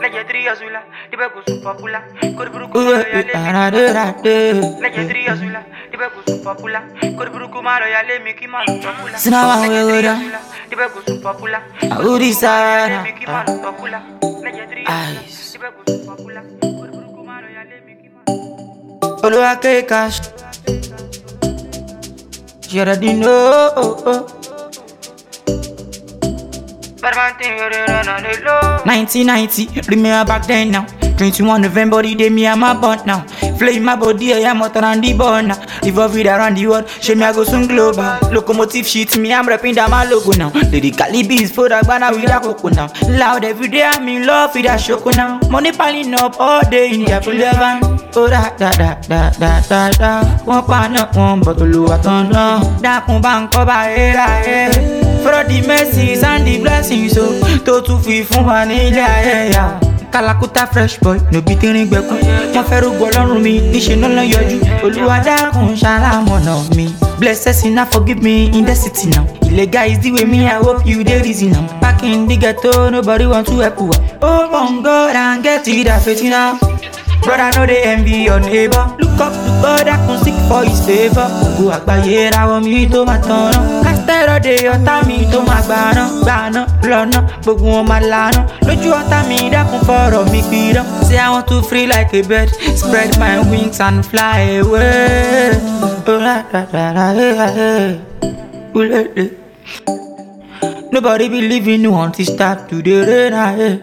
Legendary Azula, the bag was popular. Legendary Azula, the bag was popular. Kurbukumaro, Yale, Mickey Mouse, popular. The bag was popular. Udisara, Mickey Mouse, popular. Legendary Eyes. the bag was popular. Kurbukumaro, Yale, Mickey Mouse. Oluwake Cash. You already know. 1990, remember back then now. 21 November, the day me and my bond now. Flame my body, I am out around the born now. Evolve it around the world, show me I go soon global. Locomotive shit, me I'm rapping down my logo now. Lyrically beats for that banner with a cocoa now. Loud every day, I'm in love with that shoko now. Money piling up all day in the Apple 11. Oh da. One pan up, one bottle of turn now. That one bank over here. For the mercies and the blessings, so to free from vanilla. Kalakuta fresh boy, no beating in Beku. My ferro go on me, nation no yoju. Oluwada kun shala mono me. Blessed sinner forgive me in the city now. Illegal is the way me, I hope you dey reason now. Back in the ghetto, nobody want to help you. Oh my God, and get it that fit now. Brother, no they envy your neighbor. Look up to God, I can seek for his favor. Go agbaye ra wo mi to ma tan. Kastero de ọ̀tá mi to ma gbana lọ́nà gbogbo wọn ma lana. Lójú ọ̀tá mi dákun fọ̀rọ̀ mi pidán. Say I want to free like a bird, spread my wings and fly away. Nobody believe in you until start to the rain.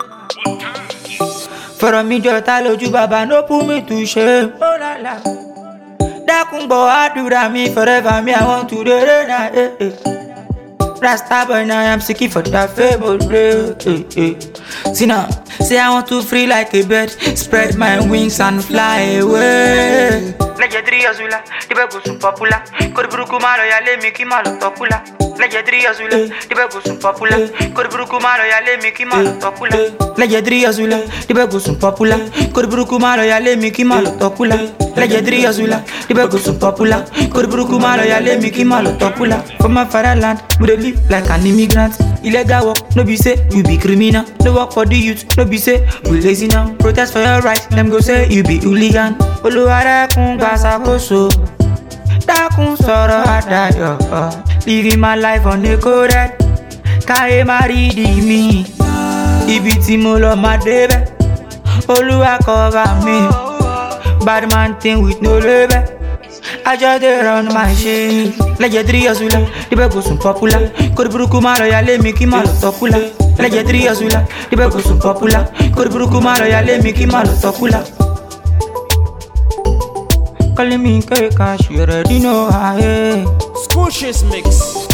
For me, jota loju baba, no put me to shame. Oh la la. Dakun bo adura me forever, me I want to the rain. Rasta boy, now I'm seeking for that favor. See now, say I want to free like a bird, spread my wings and fly away. Legendary Azula, the bag was popular. Kurbukumaro, Yale, Mickey Mouse, popular. Legendary Azula, the bag was popular. Kurbukumaro, Yale, Mickey Mouse, popular. Legendary Azula, the bag was popular. Kurbukumaro, Yale, Mickey Mouse, popular. Legendary Azula, the bag was popular. Kurbukumaro, Yale, Mickey Mouse, popular. From my fatherland, we dey live like an immigrant. Illegal work, no be say you be criminal. No work for the youth, no be say we lazy now. Protest for your rights, them go say you be hooligan. Oluwara kun gbasakoso, dákun sọ̀rọ̀ àdáyọ̀. Living my life on the code, káyé má rí di mi. Ibi tí mo lọ má débẹ̀, Olúwa cover me. Bad man thing with no label. I just dey run my shit. Legendary Azula, the bag was popular. Kurbukumaro, Yale, Mickey Mouse, popular. Legendary Azula, the bag was popular. Kurbukumaro, Yale, Mickey Mouse, popular. Calling me Cash, you already know how. Scotia's mix.